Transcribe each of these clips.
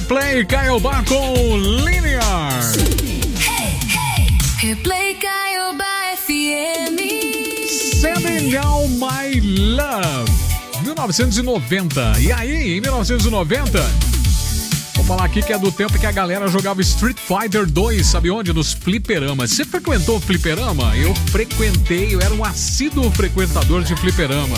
Replay Caiobá com Linear. Replay Caiobá FM. Sending All My Love, 1990. E aí, em 1990, vou falar aqui que é do tempo que a galera jogava Street Fighter 2, sabe onde? Nos fliperamas. Você frequentou fliperama? Eu frequentei, eu era um assíduo frequentador de fliperama.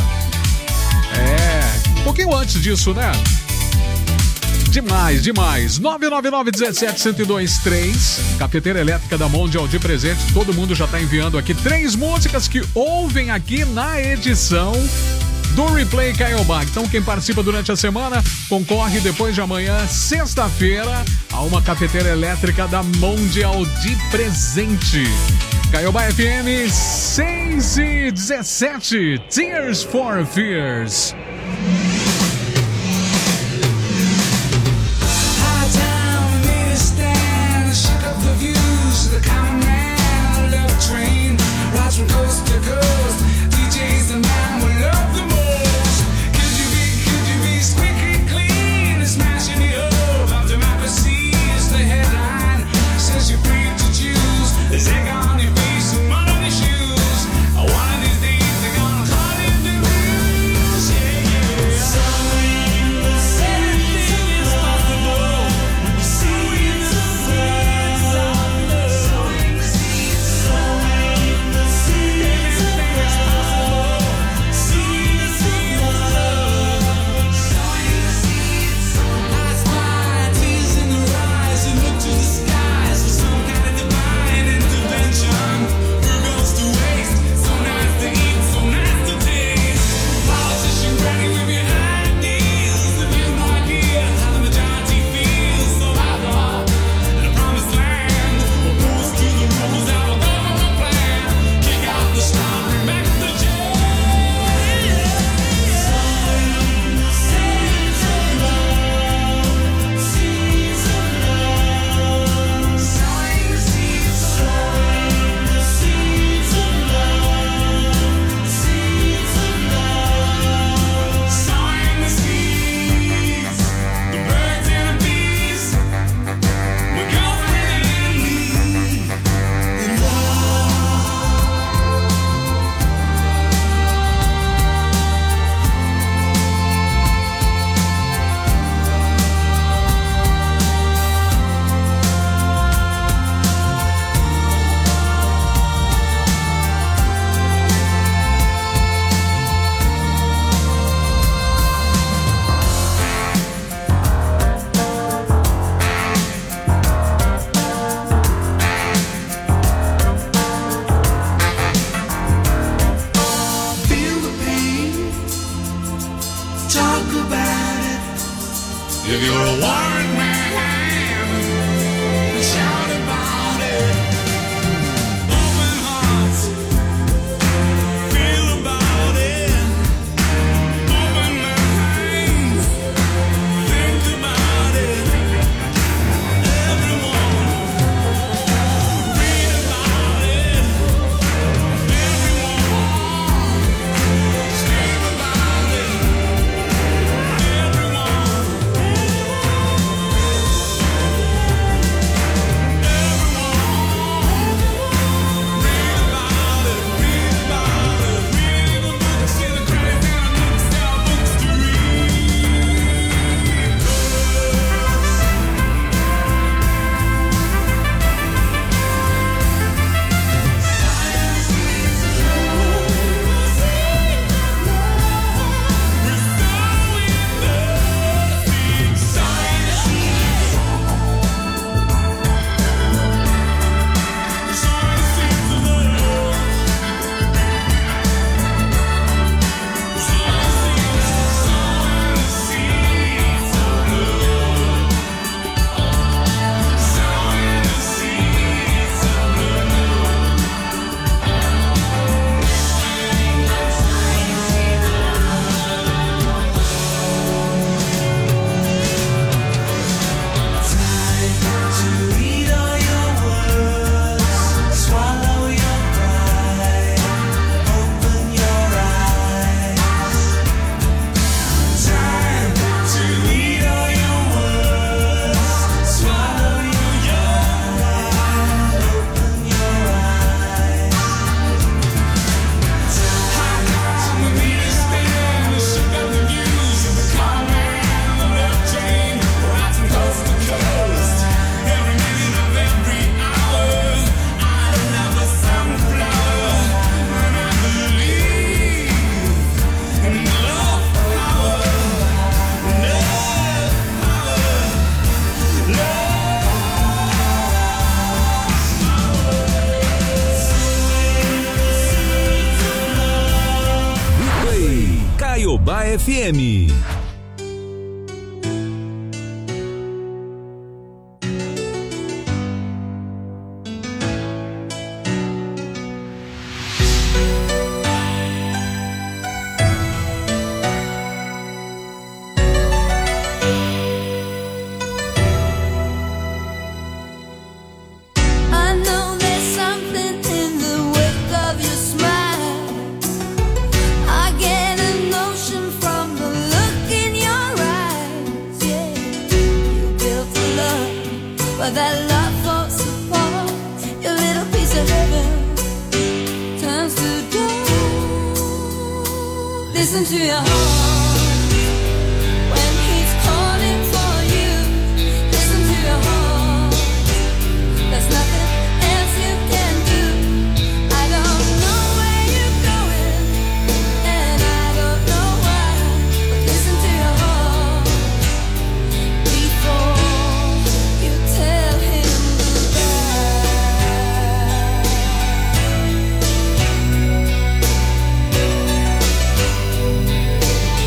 Um pouquinho antes disso, né? Demais, demais. 999-17-1023. Cafeteira elétrica da Mondial de presente. Todo mundo já tá enviando aqui 3 músicas que ouvem aqui na edição do Replay Caiobá. Então quem participa durante a semana concorre depois de amanhã, sexta-feira, a uma cafeteira elétrica da Mondial de presente. Caiobá FM 6:17. Tears for Fears. From coast to coast, DJ's the man we love the most. Could you be squeaky clean and smashing it up? After democracy is the headline, says you're free to choose. There's egg on your face and mud on your shoes. One of these days they're gonna call you the blues. Yeah, yeah. Something is possible. See the Caiobá FM. Listen to your heart when he's calling for you. Listen to your heart. There's nothing else you can do. I don't know where you're going, and I don't know why. But listen to your heart before you tell him goodbye.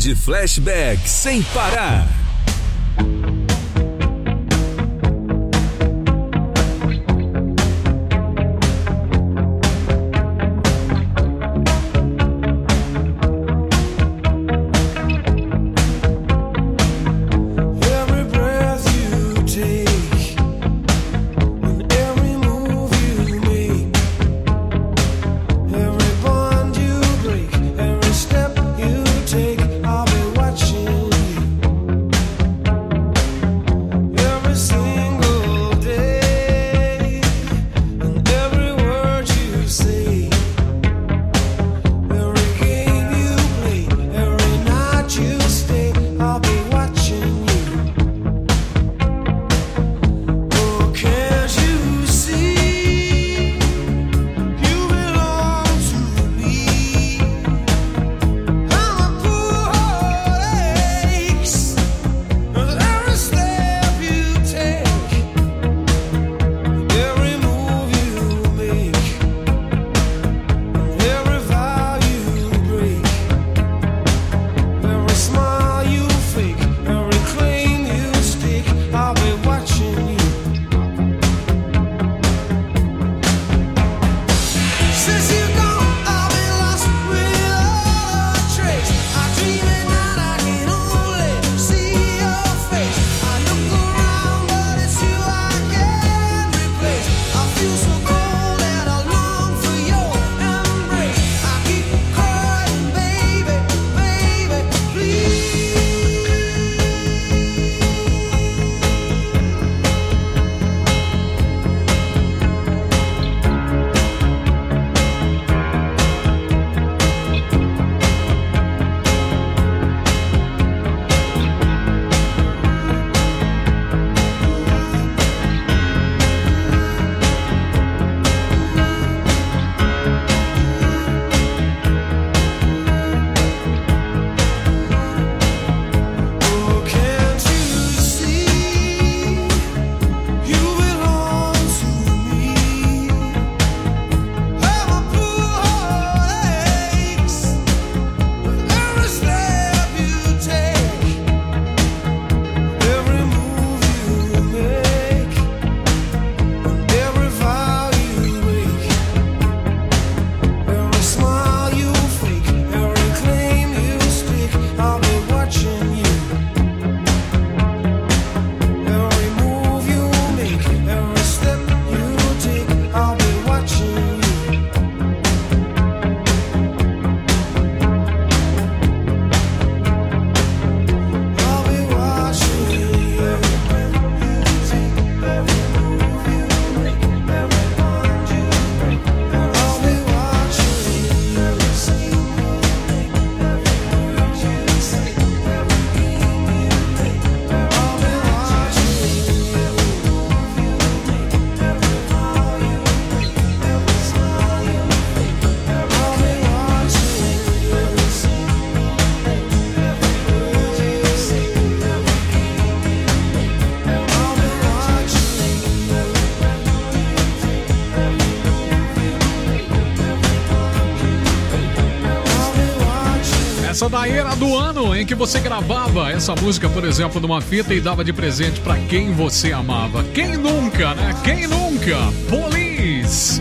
de flashback sem parar. Essa daí era do ano em que você gravava essa música, por exemplo, numa fita e dava de presente pra quem você amava. Quem nunca, né? Quem nunca? Police!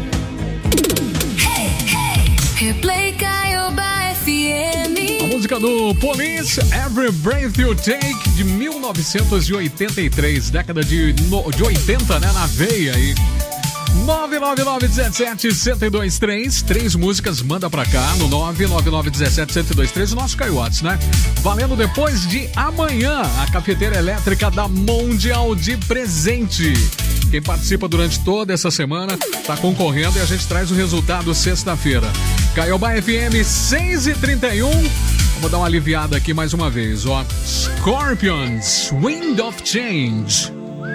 Replay Caioba FM. A música do Police, Every Breath You Take, de 1983, década de 80, né? Na veia aí. 999-17-1023, 3 músicas, manda pra cá no 999-17-1023, o nosso Caio Watts, né? Valendo depois de amanhã, a cafeteira elétrica da Mundial de presente. Quem participa durante toda essa semana tá concorrendo e a gente traz o resultado sexta-feira. Caioba FM 6h31. Vamos dar uma aliviada aqui mais uma vez, ó. Scorpions, Wind of Change.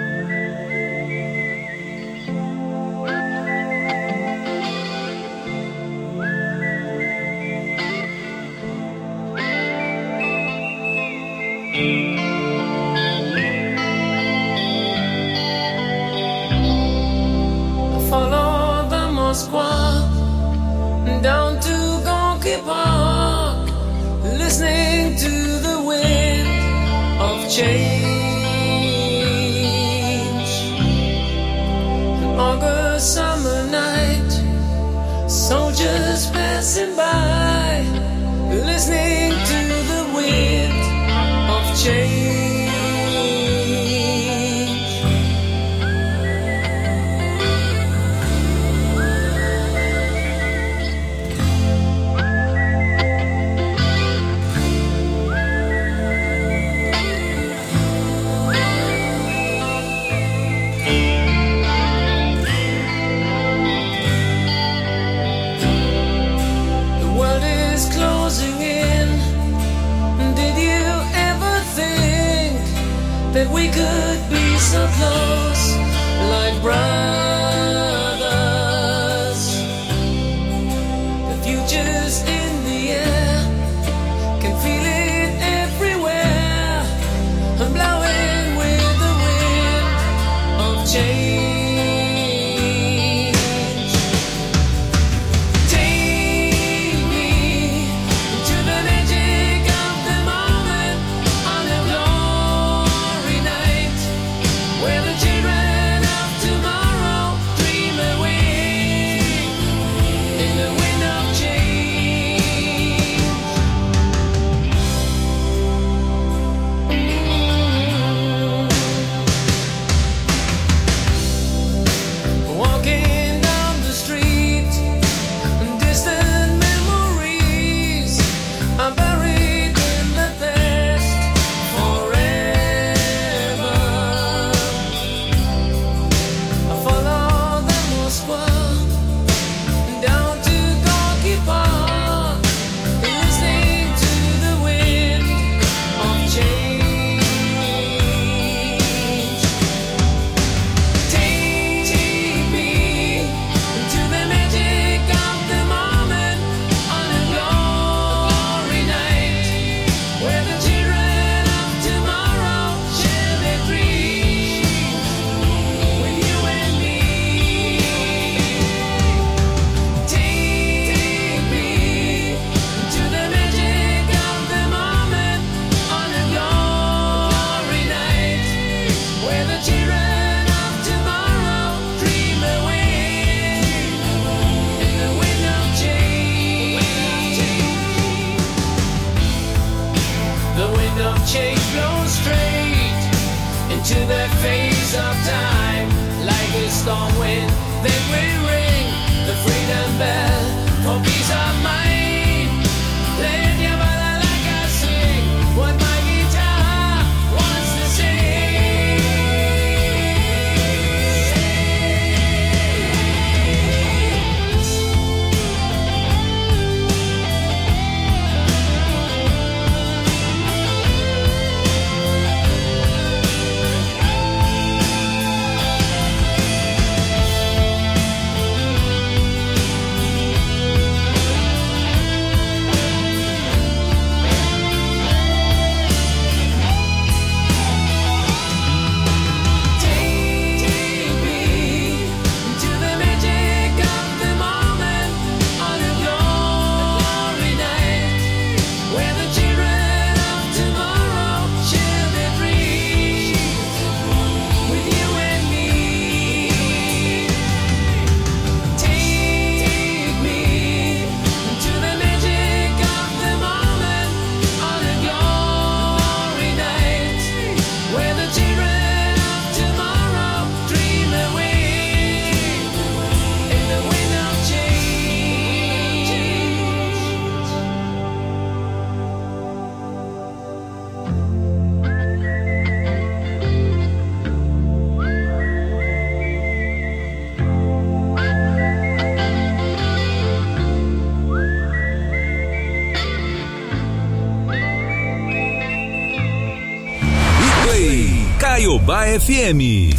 Follow the Moskwa down to Gonky Park, listening to the that we could be so close, like brothers. The future's in the air, can feel it everywhere. I'm blowing with the wind of change. Take me to the magic of the moment on a glory night, where the children of tomorrow dream away in the wind of change. Walking down the street, distant memories are buried in the past forever. I follow the Moskva down to Gorky Park, listening to the wind of change. Take me to the magic of the moment on a glory night, where the children of tomorrow share their dreams with you and me. Take me to the magic of the moment on a glory night, where the children of tomorrow dream away in the wind of change. The wind of change blows straight into the face of time, like a storm wind that will ring the freedom bell for peace of mind. Let your body like I sing what my guitar wants to sing. Take me to the magic of the moment on a glory night, where the children of tomorrow share their dreams with you and me. Take me to the magic of the moment on a glory night, where the children of tomorrow dream away in the wind of change. Play Caiobá FM.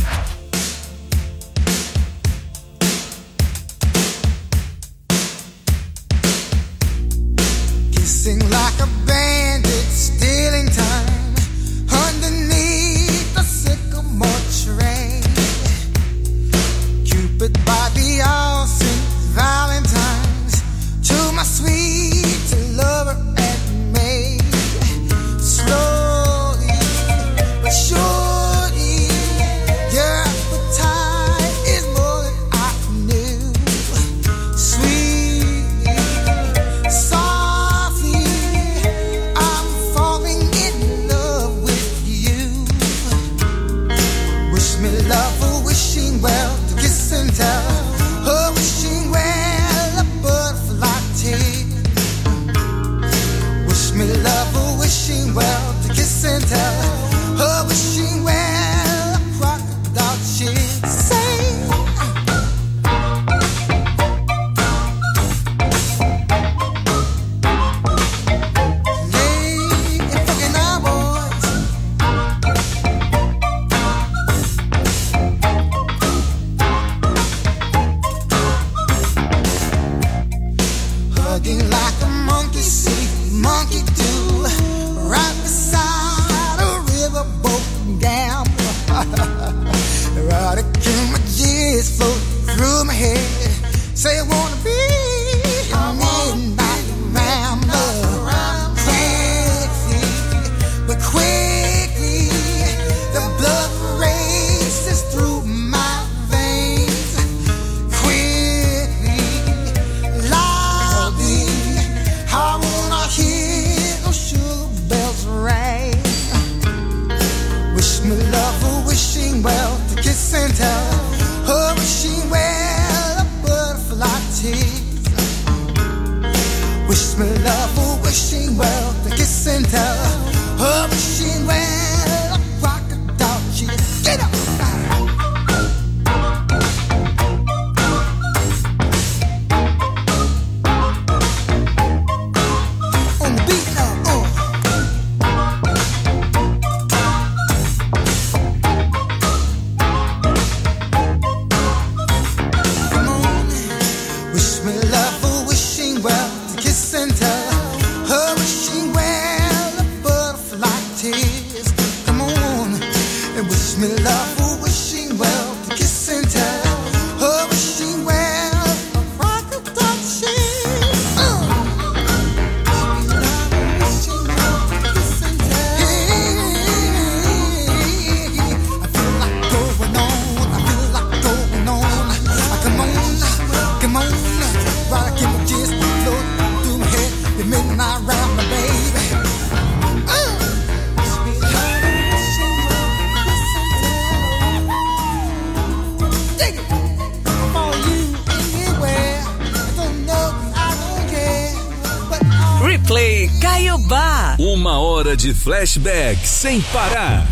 Kissing like a bandit, stealing time underneath the sycamore tree. Cupid by the all St. Valentine's, to my sweet lover and me. Slowly but surely, your appetite is more than I knew. Sweetly, softly, I'm falling in love with you. Wish me love, a wishing well, to kiss and tell. Oh, wishing well, a butterfly tale. Wish me love, a wishing well, to kiss and tell. Oh, wishing well, a crocodile should say. Lay and fucking our boys. head. Say I wanna be a midnight rambler. Quickly, but quickly, the blood races through my veins. Quickly, loudly, I wanna hear those sugar bells ring. Wish me love a wishing well to kiss and tell. Her wishing well a butterfly tease. Wish me love a wishing well to kiss and tell. Her wishing well a crocodile cheese. Get up! On the beat now, Come on, wish me love a wishing well to kiss and tell. Her wishing well a butterfly tears. Come on, and wish me love a wishing well to kiss and tell. Her wishing well a crocodile cheese. Wishing well to kiss and tell. I feel like going on. I feel like going on. Come on, come on. Right, give me just float through my head. The midnight round my baby. Dig it. For you anywhere. I don't know, I don't care. But Replay Caiobá. 1 hora de flashback sem parar.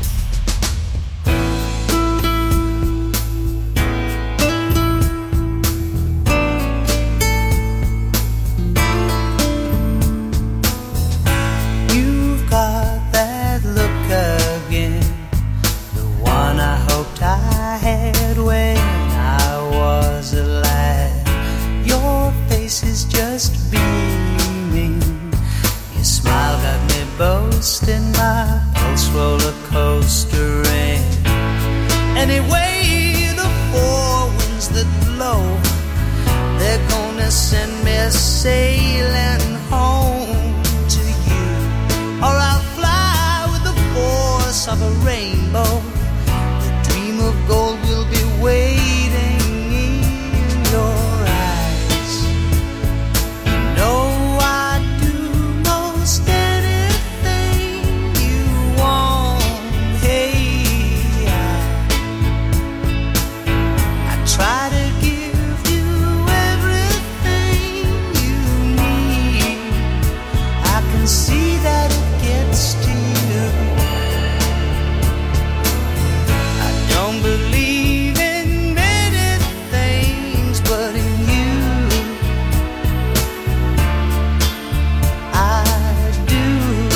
You've got that look again, the one I hoped I had when I was a lad. Your face is just beaming, your smile got me boasting, my pulse roller coastering. Anyway, the four winds that blow, they're gonna send me sailing home to you, or I'll fly with the force of a rainbow. The dream of gold will be waiting in your eyes. You know I'd do most anything you want. Hey, I try to give you everything you need. I can see that it gets to you. I don't believe in many things, but in you I do.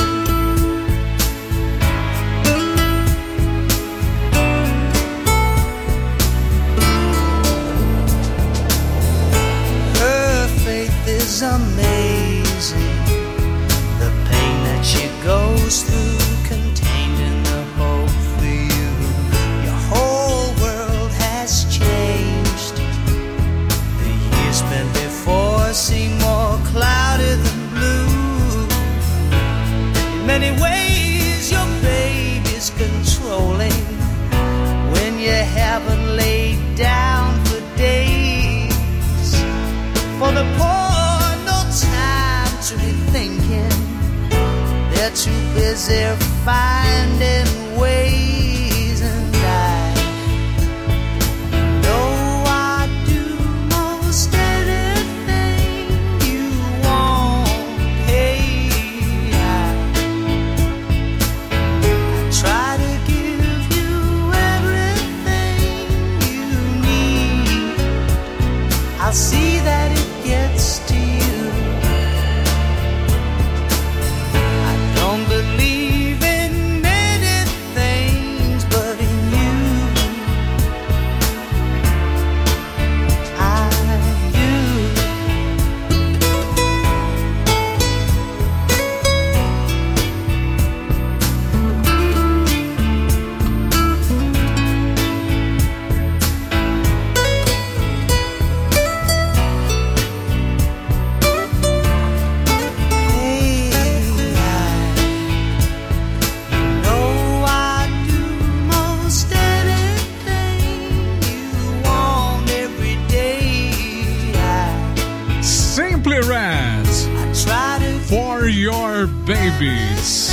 Her faith is amazing, the pain that she goes through, contained in the hope for you. Your whole world has changed. The years spent before seem more cloudy than blue. In many ways, your baby's controlling when you haven't laid down for days. For the poor, no time to be thinking. They're too busy finding ways, and I know I'd do most anything you want. Hey, I try to give you everything you need. I'll see that it gets to you. I don't believe in Babies.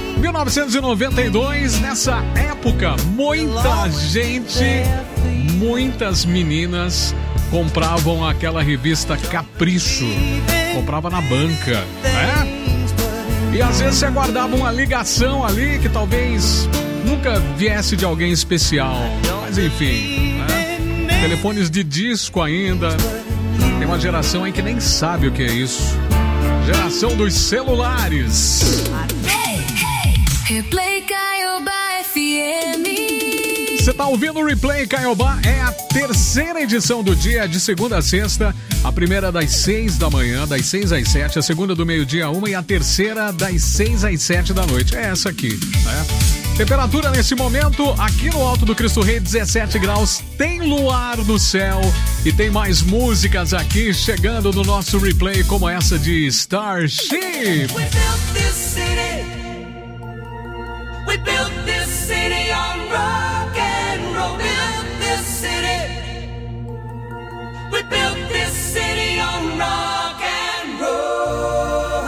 1992, nessa época, muita gente, muitas meninas compravam aquela revista Capricho. Comprava na banca, né? E às vezes você aguardava uma ligação ali que talvez nunca viesse de alguém especial. Mas enfim, né? Telefones de disco ainda. Tem uma geração aí que nem sabe o que é isso. Geração dos celulares. Replay Caiobá FM. Você tá ouvindo o Replay Caiobá? É a terceira edição do dia, de segunda a sexta. A primeira das 6 da manhã, das 6 às 7. A segunda do meio-dia, 1. E a terceira das 6 às 7 da noite. É essa aqui, né? Temperatura nesse momento, aqui no Alto do Cristo Rei, 17 graus. Tem luar no céu. E tem mais músicas aqui chegando no nosso replay, como essa de Starship. We built this city. We built this city on rock and roll. Built this city. We built this city on rock and roll.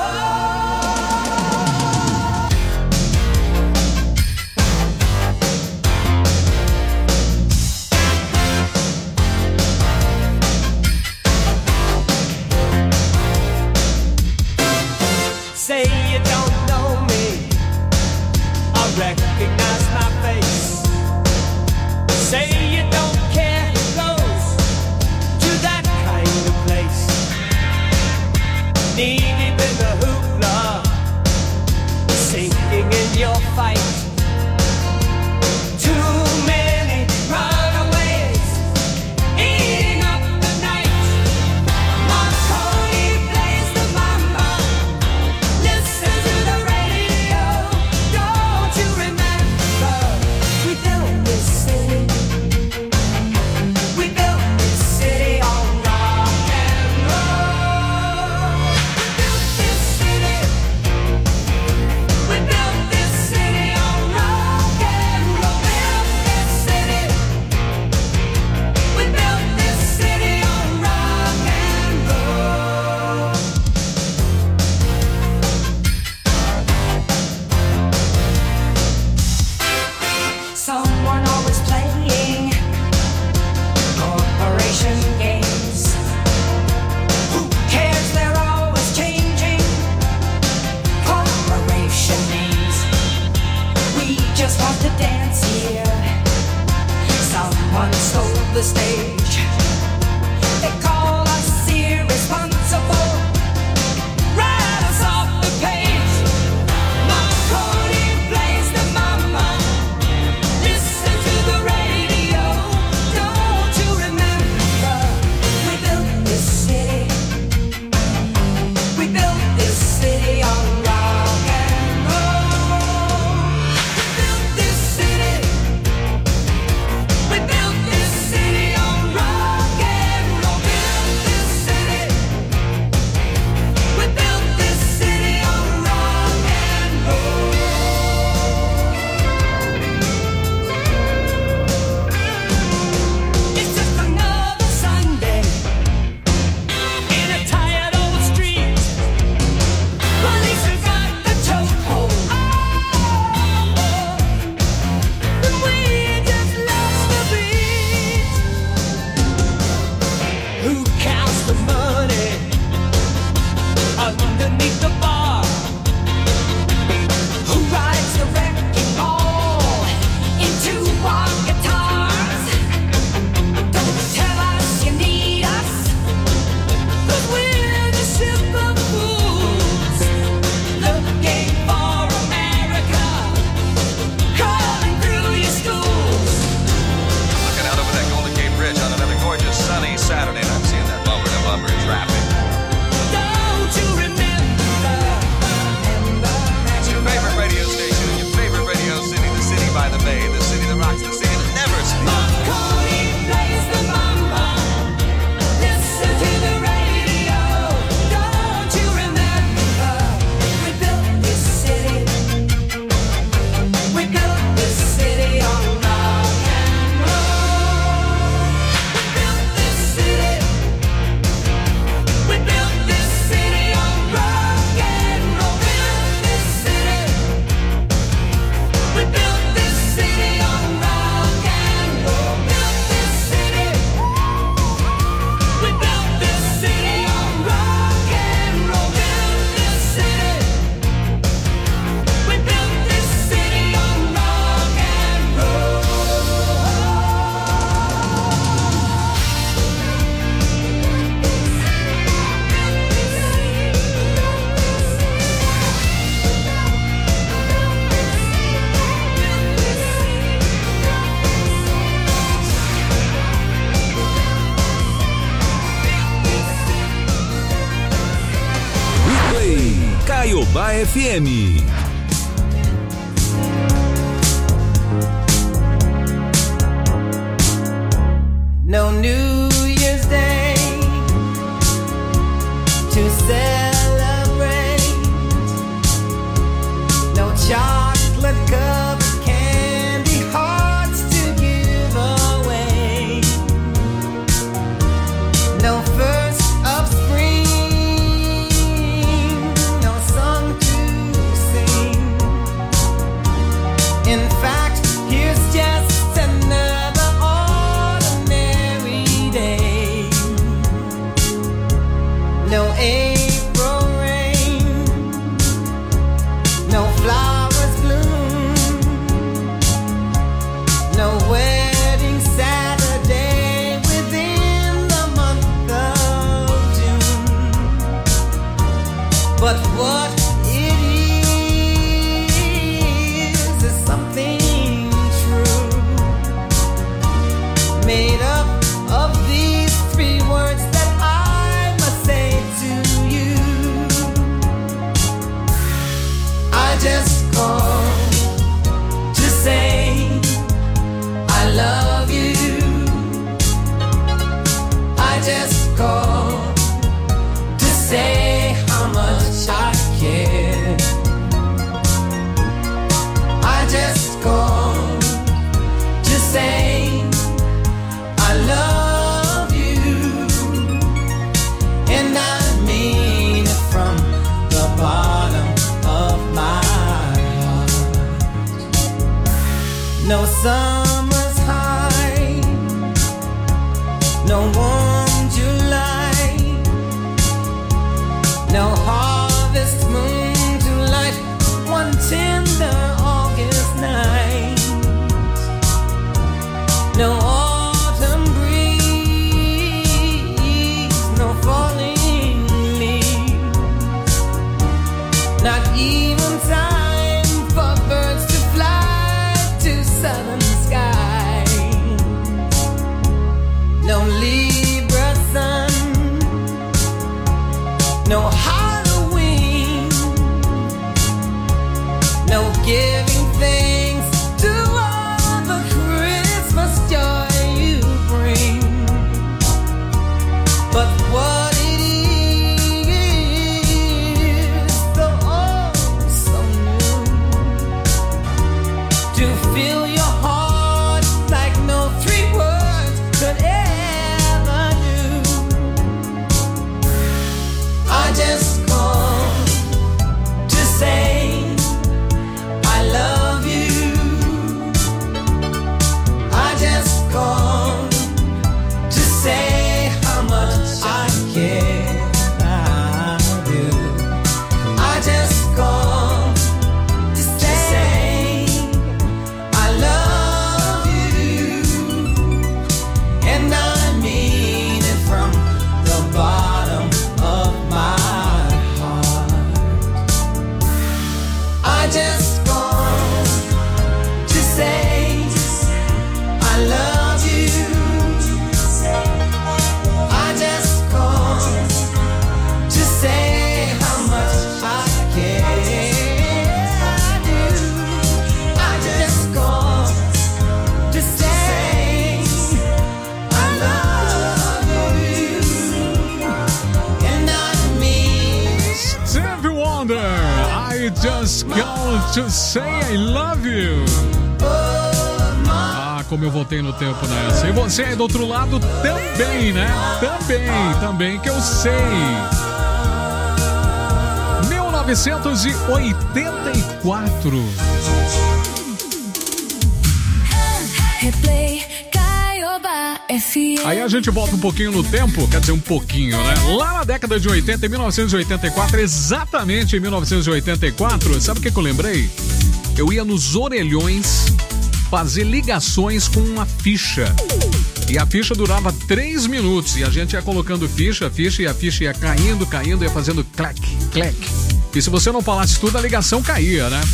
Say you don't know me, I recognize my face. Say you don't care who goes to that kind of place. Knee deep in the hoopla, sinking in your fight. Too many runaways, eating up the night. Marconi plays the mama. Listen to the radio. Don't you remember? We built this city. We built this city on rock and roll. We built this city. We built this city on rock and roll. Built this city. We built this city on rock and roll. Someone always playing corporation games. Who cares? They're always changing corporation names. We just want to dance here. Someone stole the stage. They call us irresponsible. Write us off the page. Marconi plays the mama. Listen to the radio. Don't you remember? We built this city. We built this city on rock and roll. We built this city. We built this city on rock FM. No New Year's Day to celebrate. No chocolate covered candy hearts to give away. No first of spring, no song to sing. In fact, here's just another ordinary day. No April rain, no flowers bloom, no wedding Saturday within the month of June. But what it is something true, made up of these three words that I must say to you. I just called to say I love you. I just called to say how much I care. I just called to say I love you, and I mean it from the bottom of my heart. No summer's high, no warm July, no harvest moon to light one tender August night. No autumn breeze, no falling leaves, not even time for birds to fly to southern skies. No Libra sun, no Halloween, no giving thanks to all the Christmas joy you bring. But what it is, so oh so new, to fill your heart like no three words could ever do. I just called to say I love you. I just called to say how much I care. I do. I just called to say I love you, and I mean it from the bottom of my heart. I just called to say I love you. I just called to say how much I care. I do. I just called to say I love you, and I mean Stevie Wonder, I just called to say I love you. Ah, como eu voltei no tempo nessa. E você aí do outro lado também, né? Também que eu sei. 1984. Replay Caiobá FM. Aí a gente volta um pouquinho no tempo, quer dizer, um pouquinho, né? Lá na década de 80, em 1984, exatamente em 1984, sabe o que eu lembrei? Eu ia nos orelhões fazer ligações com uma ficha. E a ficha durava 3 minutos. E a gente ia colocando ficha, e a ficha ia caindo, ia fazendo clac, clac. E se você não falasse tudo, a ligação caía, né?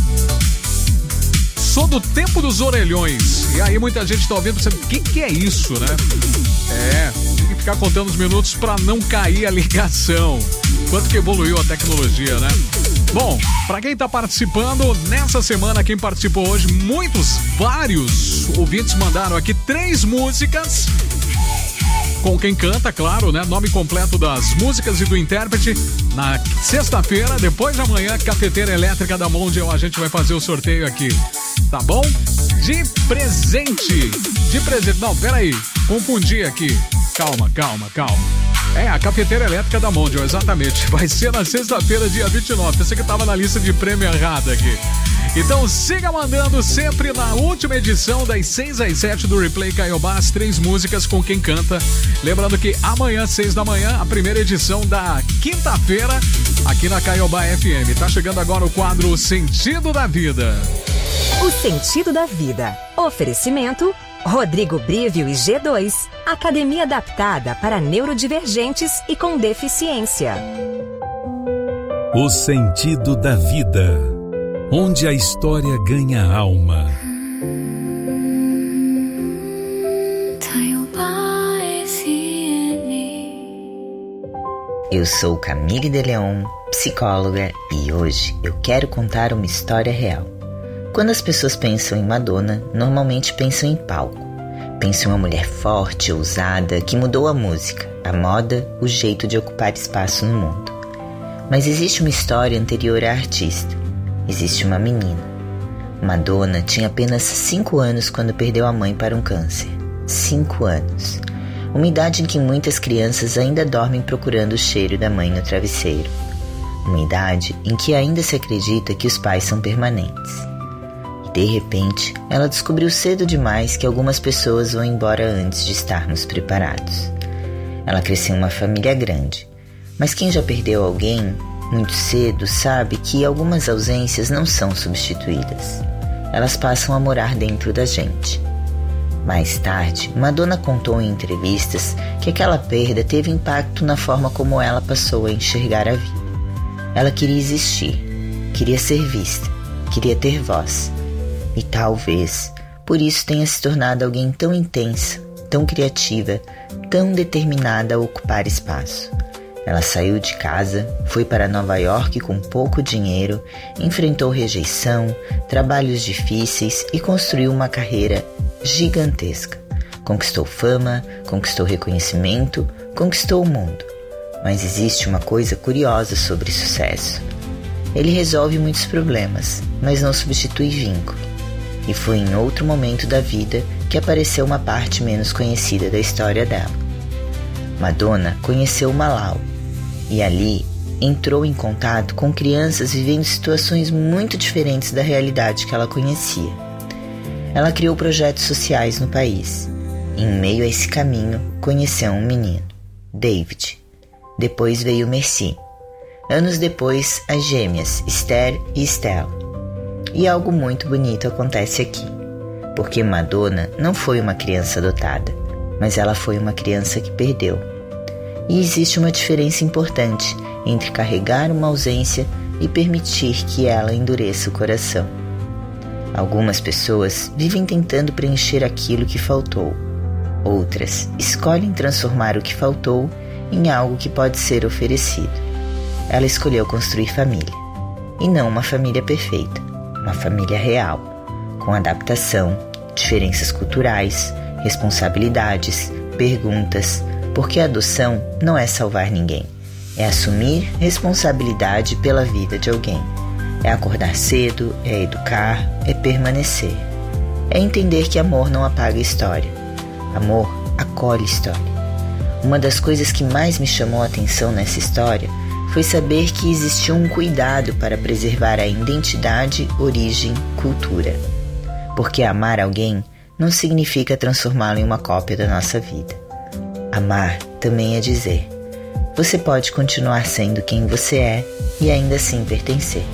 Sou do tempo dos orelhões. E aí muita gente tá ouvindo, pensando, o que é isso, né? Tem que ficar contando os minutos pra não cair a ligação. Quanto que evoluiu a tecnologia, né? Bom, pra quem tá participando, nessa semana, quem participou hoje, vários ouvintes mandaram aqui 3 músicas com quem canta, claro, né? Nome completo das músicas e do intérprete. Na sexta-feira, depois de amanhã, Cafeteira Elétrica da Mondial, a gente vai fazer o sorteio aqui, tá bom? De presente. Não, peraí, confundi aqui. Calma. É, a Cafeteira Elétrica da Mondial, exatamente. Vai ser na sexta-feira, dia 29. Pensei que tava na lista de prêmio errada aqui. Então siga mandando sempre na última edição das 6 às 7 do Replay Caiobá, as 3 músicas com quem canta. Lembrando que amanhã, 6 da manhã, a primeira edição da quinta-feira aqui na Caiobá FM. Tá chegando agora o quadro O Sentido da Vida. O Sentido da Vida. Oferecimento Rodrigo Brivio e G2, academia adaptada para neurodivergentes e com deficiência. O Sentido da Vida, onde a história ganha alma. Eu sou Camille de Leon, psicóloga, e hoje eu quero contar uma história real. Quando as pessoas pensam em Madonna, normalmente pensam em palco. Pensam em uma mulher forte, ousada, que mudou a música, a moda, o jeito de ocupar espaço no mundo. Mas existe uma história anterior à artista. Existe uma menina. Madonna tinha apenas 5 anos quando perdeu a mãe para um câncer. 5 anos. Uma idade em que muitas crianças ainda dormem procurando o cheiro da mãe no travesseiro. Uma idade em que ainda se acredita que os pais são permanentes. De repente, ela descobriu cedo demais que algumas pessoas vão embora antes de estarmos preparados. Ela cresceu em uma família grande, mas quem já perdeu alguém muito cedo sabe que algumas ausências não são substituídas. Elas passam a morar dentro da gente. Mais tarde, Madonna contou em entrevistas que aquela perda teve impacto na forma como ela passou a enxergar a vida. Ela queria existir, queria ser vista, queria ter voz. E talvez, por isso tenha se tornado alguém tão intensa, tão criativa, tão determinada a ocupar espaço. Ela saiu de casa, foi para Nova York com pouco dinheiro, enfrentou rejeição, trabalhos difíceis e construiu uma carreira gigantesca. Conquistou fama, conquistou reconhecimento, conquistou o mundo. Mas existe uma coisa curiosa sobre sucesso. Ele resolve muitos problemas, mas não substitui vínculo. E foi em outro momento da vida que apareceu uma parte menos conhecida da história dela. Madonna conheceu Malau e ali entrou em contato com crianças vivendo situações muito diferentes da realidade que ela conhecia. Ela criou projetos sociais no país. Em meio a esse caminho, conheceu um menino, David. Depois veio Merci. Anos depois, as gêmeas, Esther e Stella. E algo muito bonito acontece aqui, porque Madonna não foi uma criança adotada, mas ela foi uma criança que perdeu. E existe uma diferença importante entre carregar uma ausência e permitir que ela endureça o coração. Algumas pessoas vivem tentando preencher aquilo que faltou. Outras escolhem transformar o que faltou em algo que pode ser oferecido. Ela escolheu construir família, e não uma família perfeita. Uma família real, com adaptação, diferenças culturais, responsabilidades, perguntas, porque a adoção não é salvar ninguém, é assumir responsabilidade pela vida de alguém. É acordar cedo, é educar, é permanecer. É entender que amor não apaga história. Amor acolhe história. Uma das coisas que mais me chamou a atenção nessa história foi saber que existia um cuidado para preservar a identidade, origem, cultura. Porque amar alguém não significa transformá-lo em uma cópia da nossa vida. Amar também é dizer: você pode continuar sendo quem você é e ainda assim pertencer.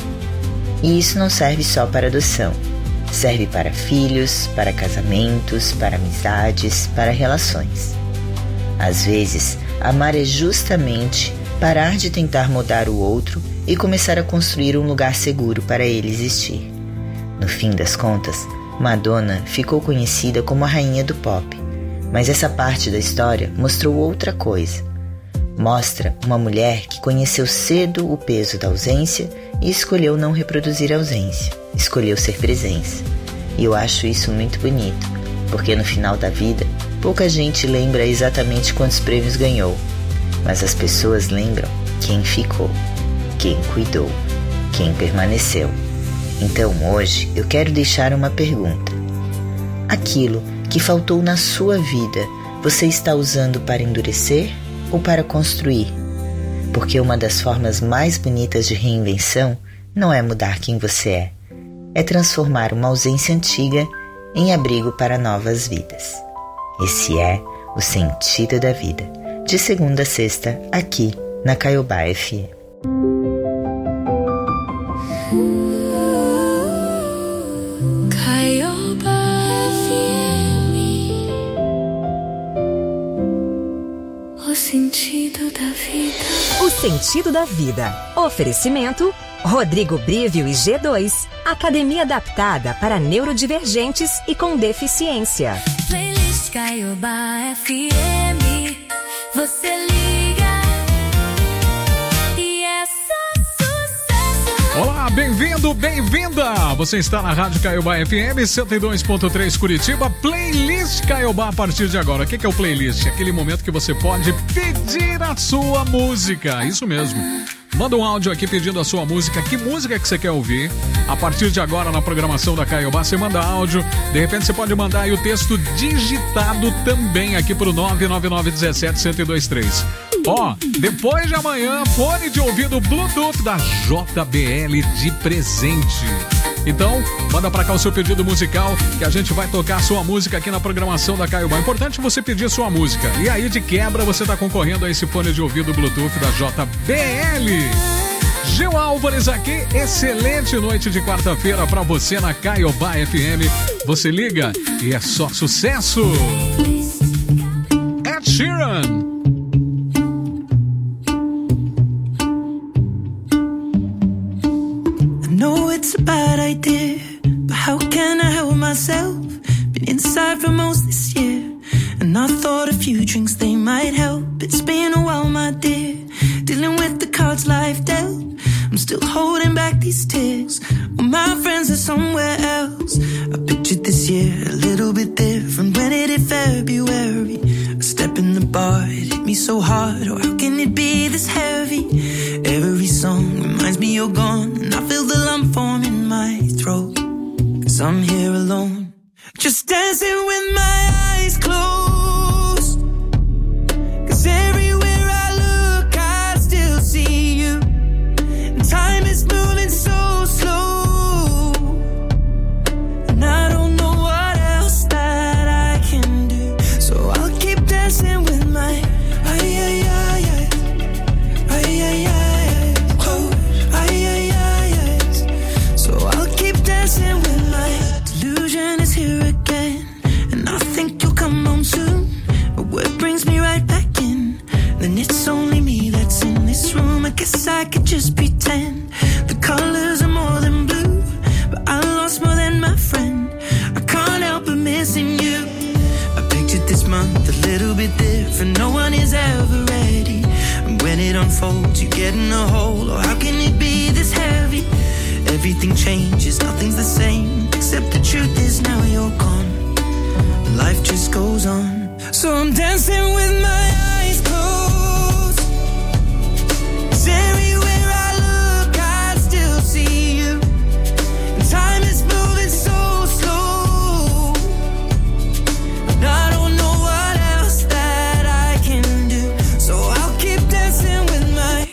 E isso não serve só para adoção. Serve para filhos, para casamentos, para amizades, para relações. Às vezes, amar é justamente parar de tentar mudar o outro e começar a construir um lugar seguro para ele existir. No fim das contas, Madonna ficou conhecida como a rainha do pop, mas essa parte da história mostrou outra coisa. Mostra uma mulher que conheceu cedo o peso da ausência e escolheu não reproduzir a ausência, escolheu ser presença. E eu acho isso muito bonito, porque no final da vida, pouca gente lembra exatamente quantos prêmios ganhou, mas as pessoas lembram quem ficou, quem cuidou, quem permaneceu. Então hoje eu quero deixar uma pergunta. Aquilo que faltou na sua vida, você está usando para endurecer ou para construir? Porque uma das formas mais bonitas de reinvenção não é mudar quem você é transformar uma ausência antiga em abrigo para novas vidas. Esse é o sentido da vida, de segunda a sexta, aqui na Caiobá FM. O sentido da vida. O sentido da vida. Oferecimento Rodrigo Brivio e G2. Academia adaptada para neurodivergentes e com deficiência. Playlist Caiobá FM. Você liga e é só sucesso. Olá, bem-vindo, bem-vinda! Você está na Rádio Caiobá FM 102.3 Curitiba, Playlist Caiobá a partir de agora. O que é o playlist? Aquele momento que você pode pedir a sua música, isso mesmo. Manda um áudio aqui pedindo a sua música. Que música que você quer ouvir? A partir de agora, na programação da Caiobá, você manda áudio. De repente, você pode mandar aí o texto digitado também aqui pro 99917-1023. Ó, depois de amanhã, fone de ouvido Bluetooth da JBL de presente. Então, manda pra cá o seu pedido musical que a gente vai tocar a sua música aqui na programação da Caiobá. É importante você pedir a sua música. E aí, de quebra, você tá concorrendo a esse fone de ouvido Bluetooth da JBL. Gil Álvares aqui, excelente noite de quarta-feira pra você na Caiobá FM. Você liga e é só sucesso. Ed Sheeran. know it's a bad idea, but how can I help myself? Been inside for most this year, and I thought a few drinks they might help. It's been a while, my dear, dealing with the cards life dealt. I'm still holding back these tears, well, my friends are somewhere else. I pictured this year a little bit different when it hit February. A step in the bar, it hit me so hard, oh how can it be this heavy? Every song reminds me you're gone, and I feel the lump form in my throat, 'cause I'm here alone, just dancing with my eyes closed. 'Cause everywhere I look I still see you, and time is moving so slow, and I don't know what else that I can do, so I'll keep dancing with my dancing with my delusion is here again, and I think you'll come home soon. But what brings me right back in? Then it's only me that's in this room. I guess I could just pretend the colors are more than blue, but I lost more than my friend. I can't help but missing you. I pictured this month a little bit different. No one is ever ready, and when it unfolds, you get in a hole. Oh, how can it be this heavy? Everything changes, nothing's the same, except the truth is now you're gone. Life just goes on, so I'm dancing with my eyes closed. 'Cause everywhere I look I still see you, and time is moving so slow, and I don't know what else that I can do, so I'll keep dancing with my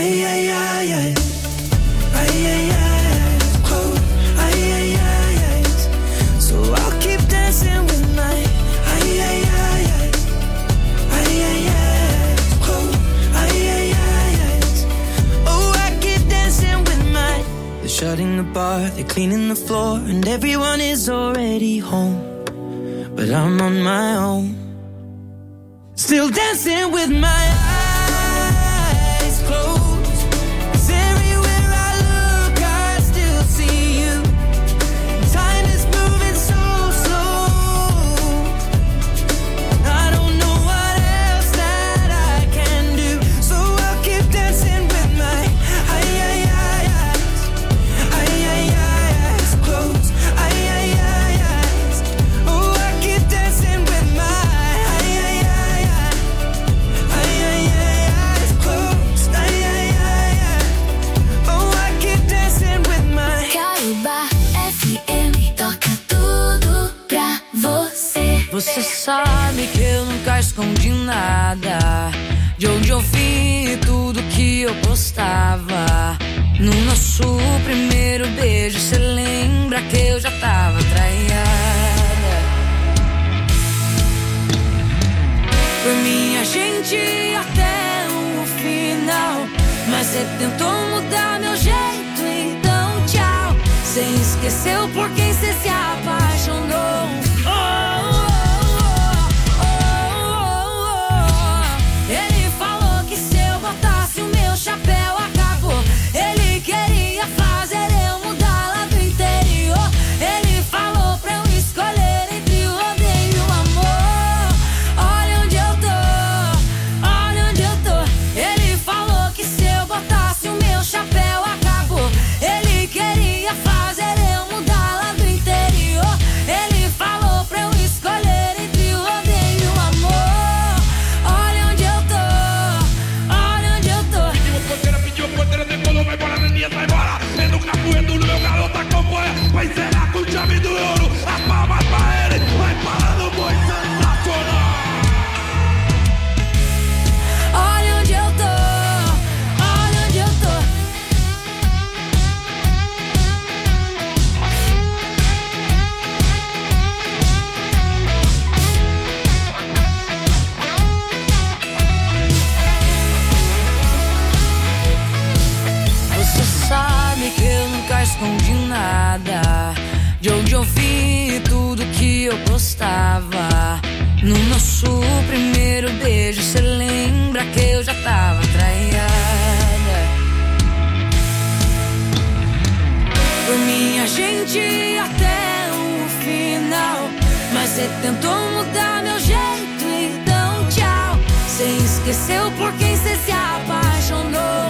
shutting the bar, they're cleaning the floor, and everyone is already home, but I'm on my own, still dancing with my eyes closed. 'Cause everywhere I look I still see you, time is moving so slow, I don't know what else that I can do, so I'll keep dancing with my eyes. Você sabe que eu nunca escondi nada. De onde eu vim e tudo que eu gostava. No nosso primeiro beijo, cê lembra que eu já tava traiada. Por mim a gente ia até o final, mas cê tentou mudar meu jeito, então tchau. Cê esqueceu por quem cê se apaixonou. Ele falou que se eu botasse o meu chapéu acabou. Ele queria fazer eu mudar lá do interior. Ele falou pra eu escolher entre o odeio e o amor. Olha onde eu tô, olha onde eu tô. Ele falou que se eu botasse o meu chapéu acabou. Ele queria fazer eu mudar lá do interior. Ele falou pra eu escolher entre o odeio e o amor. Olha onde eu tô, olha onde eu tô. Pediu porteira, decolou, vai embora, Neninha, sai embora. Vendo o capoeiro no meu garoto acompanha. Vai encerrar com o chave do ouro. As palmas pra ele, vai parar no boi sensacional. Olha onde eu tô, olha onde eu tô. Você sabe que eu nunca escondi nada. De onde eu vim e tudo que eu gostava. No nosso primeiro beijo, cê lembra que eu já tava traiada. Por mim a gente ia até o final, mas cê tentou mudar meu jeito, então tchau. Cê esqueceu por quem cê se apaixonou.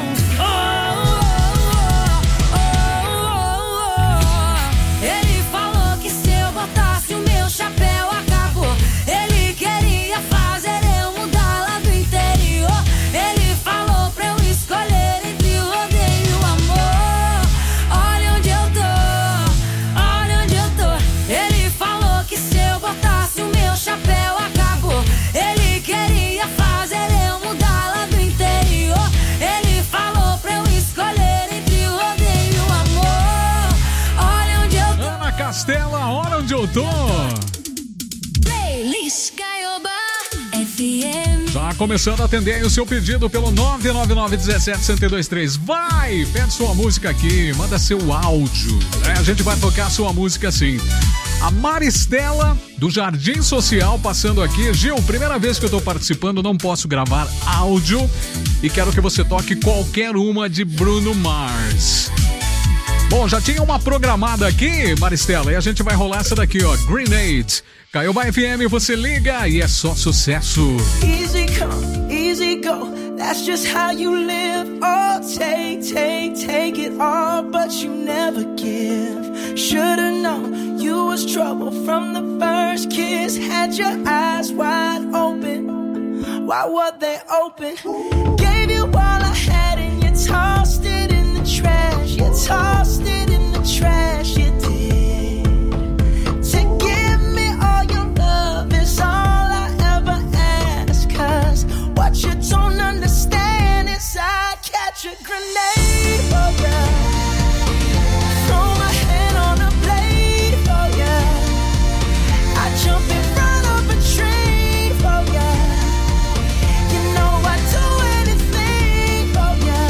Ele falou que se eu botasse o meu chapéu acabou. Ele queria fazer eu mudar lá do interior. Ele falou pra eu escolher entre o odeio e o amor. Olha onde eu tô, olha onde eu tô. Ele falou que se eu botasse o meu chapéu acabou. Ele queria fazer eu mudar lá do interior. Ele falou pra eu escolher entre o odeio e o amor. Olha onde eu tô. Ana Castela, olha onde eu tô. Playlist Caiobá FM. Tá começando a atender aí o seu pedido pelo 999-17-1023. Vai, pede sua música aqui, manda seu áudio. A gente vai tocar sua música sim. A Maristela, do Jardim Social, passando aqui. Gil, primeira vez que eu tô participando, não posso gravar áudio e quero que você toque qualquer uma de Bruno Mars. Bom, já tinha uma programada aqui, Maristela, e a gente vai rolar essa daqui, ó, Grenade. Caiobá FM, você liga e é só sucesso. Easy come, easy go. That's just how you live. Oh, take it all, but you never give. Should've known you was trouble from the first kiss. Had your eyes wide open. Why were they open? Gave you all I had and you tossed it in the trash. You tossed it in the trash. You did. To give me all your love is all I ever ask. 'Cause what you don't understand is I'd catch a grenade for ya. Throw my hand on a blade for ya. I jump in front of a train for ya. You know I'd do anything for ya.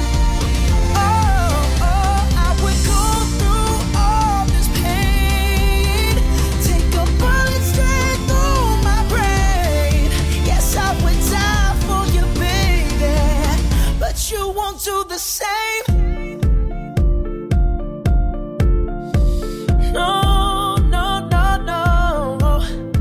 Oh, I would go through all this pain. Take a bullet straight through my brain. Yes, I would die for you, baby, but you won't do the same. No, no, no, no.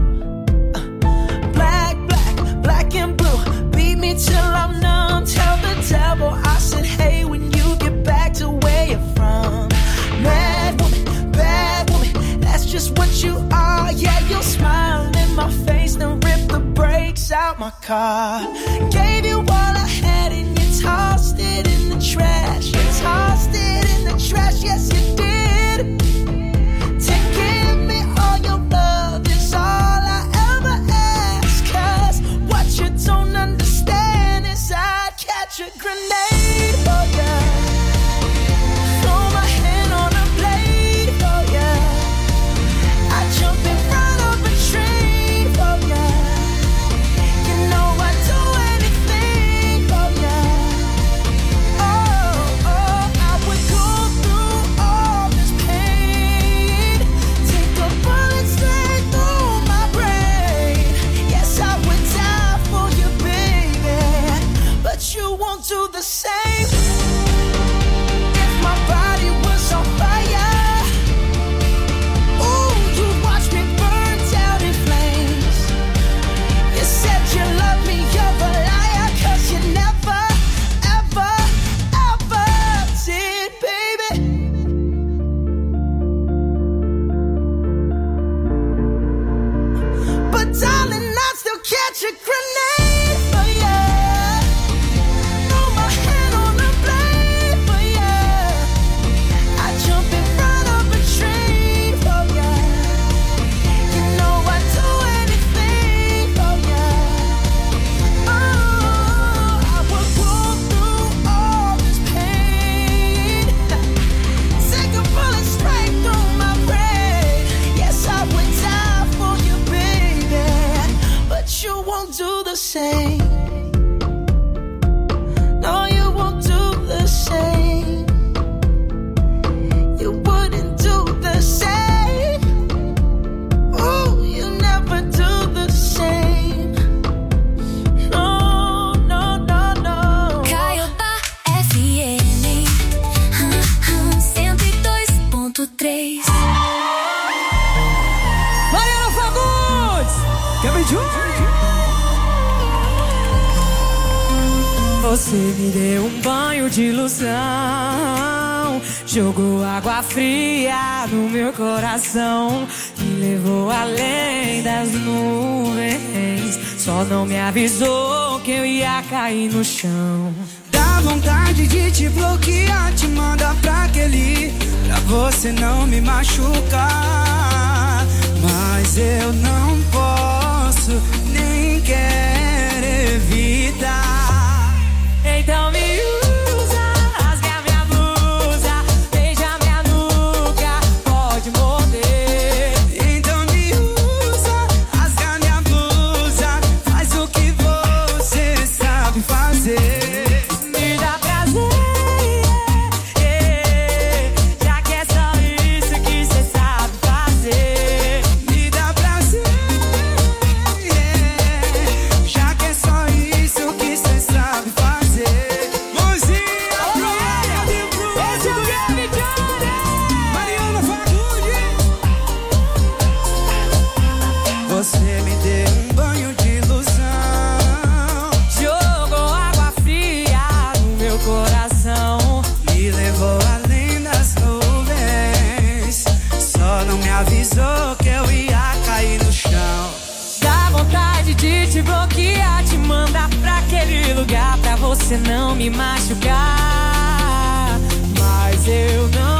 Black and blue. Beat me till I'm numb. Tell the devil I said, hey, when you get back to where you're from. Bad woman, that's just what you are. Yeah, you'll smile in my face, then rip the brakes out my car. Gave you all I had and you tossed it in the trash. You tossed it in the trash, yes you did. To give me all your love is all I ever same. No, you won't do the same. You wouldn't do the same. Ooh, you never do the same. No, no, no, no. Caiobá FM 102.3. Mariana Fagundes! Quer me Você me deu um banho de ilusão, jogou água fria no meu coração, me levou além das nuvens, só não me avisou que eu ia cair no chão. Dá vontade de te bloquear, te mandar pra aquele, pra você não me machucar. Mas eu não posso, nem quero evitar. Então me usa, rasga minha blusa, beija minha nuca, pode morder. Então me usa, rasga minha blusa, faz o que você sabe fazer. Me dá prazer, já que é só isso que cê sabe fazer. Me dá prazer, já que é só isso que cê sabe fazer. Mariana Fagundes. Você me deu um banho de ilusão, Jogou água fria no meu coração, me levou além das nuvens, só não me avisou que eu ia cair no chão. dá vontade de te bloquear, te mandar pra aquele lugar pra você não me machucar. Mas eu não